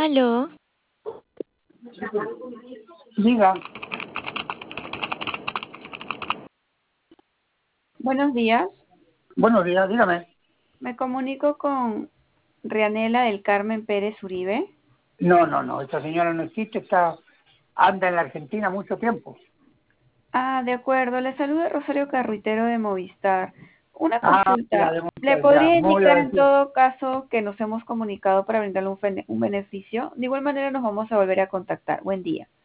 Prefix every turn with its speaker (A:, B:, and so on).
A: Aló,
B: Diga,
C: Buenos días,
B: buenos días, dígame.
C: me comunico con Rianela del Carmen Pérez Uribe.
B: No, esta señora no existe, anda en la Argentina mucho tiempo.
C: Ah, de acuerdo, le saluda Rosario Carruitero de Movistar. Una
B: Ya,
C: consulta, ¿le
B: ya,
C: podría
B: muy
C: indicar en
B: agradecido.
C: todo caso que nos hemos comunicado para brindarle un beneficio? De igual manera nos vamos a volver a contactar. Buen día.